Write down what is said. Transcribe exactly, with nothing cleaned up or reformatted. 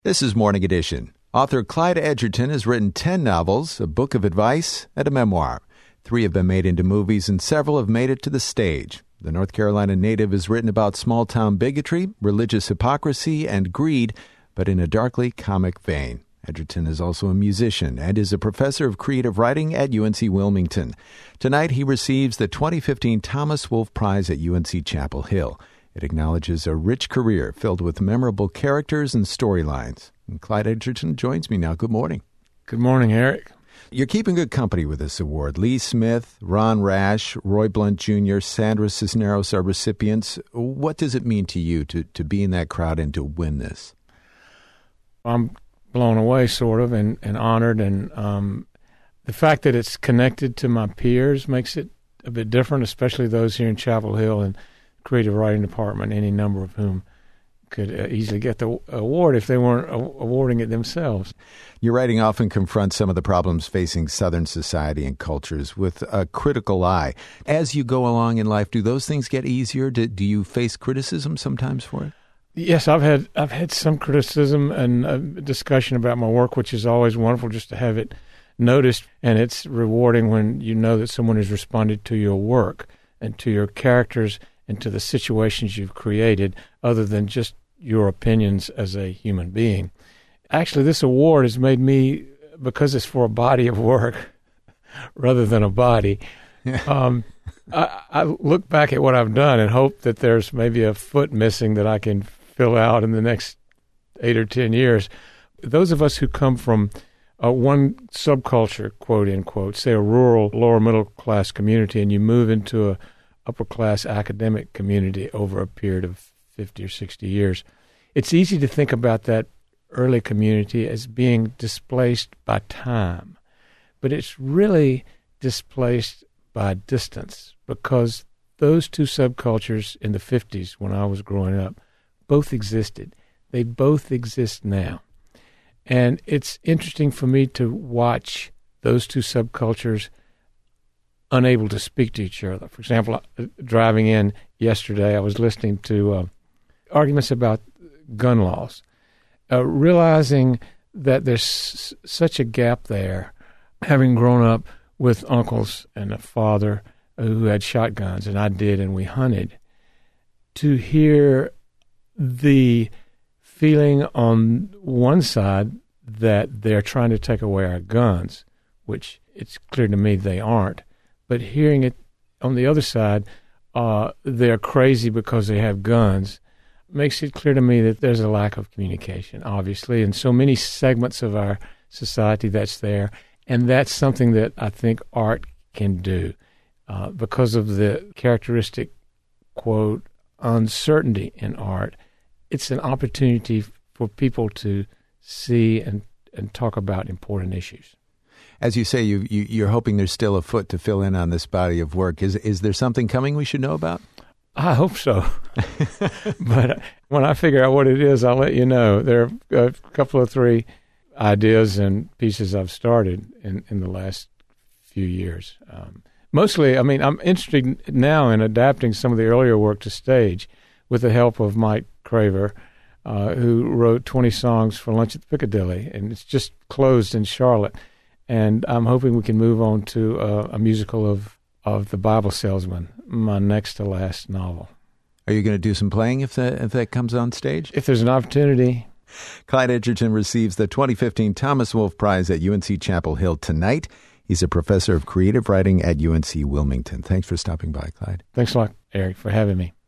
This is Morning Edition. Author Clyde Edgerton has written ten novels, a book of advice, and a memoir. Three have been made into movies, and several have made it to the stage. The North Carolina native has written about small-town bigotry, religious hypocrisy, and greed, but in a darkly comic vein. Edgerton is also a musician and is a professor of creative writing at U N C Wilmington. Tonight, he receives the twenty fifteen Thomas Wolfe Prize at U N C Chapel Hill. It acknowledges a rich career filled with memorable characters and storylines. And Clyde Edgerton joins me now. Good morning. Good morning, Eric. You're keeping good company with this award. Lee Smith, Ron Rash, Roy Blunt Junior, Sandra Cisneros are recipients. What does it mean to you to, to be in that crowd and to win this? I'm blown away, sort of, and, and honored. And um, the fact that it's connected to my peers makes it a bit different, especially those here in Chapel Hill and creative writing department, any number of whom could uh, easily get the award if they weren't a- awarding it themselves. Your writing often confronts some of the problems facing Southern society and cultures with a critical eye. As you go along in life, do those things get easier? Do, do you face criticism sometimes for it? Yes, I've had I've had some criticism and uh, discussion about my work, which is always wonderful just to have it noticed, and it's rewarding when you know that someone has responded to your work and to your characters and to the situations you've created, other than just your opinions as a human being. Actually, this award has made me, because it's for a body of work rather than a body, um, I, I look back at what I've done and hope that there's maybe a foot missing that I can fill out in the next eight or ten years. Those of us who come from uh, one subculture, quote, unquote, say a rural, lower middle class community, and you move into a upper-class academic community over a period of fifty or sixty years, it's easy to think about that early community as being displaced by time. But it's really displaced by distance, because those two subcultures in the fifties, when I was growing up, both existed. They both exist now. And it's interesting for me to watch those two subcultures unable to speak to each other. For example, driving in yesterday, I was listening to uh, arguments about gun laws, uh, realizing that there's s- such a gap there, having grown up with uncles and a father who had shotguns, and I did, and we hunted, to hear the feeling on one side that they're trying to take away our guns, which it's clear to me they aren't. But hearing it on the other side, uh, they're crazy because they have guns, makes it clear to me that there's a lack of communication, obviously, in so many segments of our society that's there. And that's something that I think art can do uh, because of the characteristic, quote, uncertainty in art. It's an opportunity for people to see and, and talk about important issues. As you say, you, you, you're hoping there's still a foot to fill in on this body of work. Is is there something coming we should know about? I hope so. But when I figure out what it is, I'll let you know. There are a couple of three ideas and pieces I've started in, in the last few years. Um, mostly, I mean, I'm interested now in adapting some of the earlier work to stage with the help of Mike Craver, uh, who wrote twenty songs for Lunch at the Piccadilly, and it's just closed in Charlotte. And I'm hoping we can move on to uh, a musical of, of The Bible Salesman, my next to last novel. Are you going to do some playing if that, if that comes on stage? If there's an opportunity. Clyde Edgerton receives the twenty fifteen Thomas Wolfe Prize at U N C Chapel Hill tonight. He's a professor of creative writing at U N C Wilmington. Thanks for stopping by, Clyde. Thanks a lot, Eric, for having me.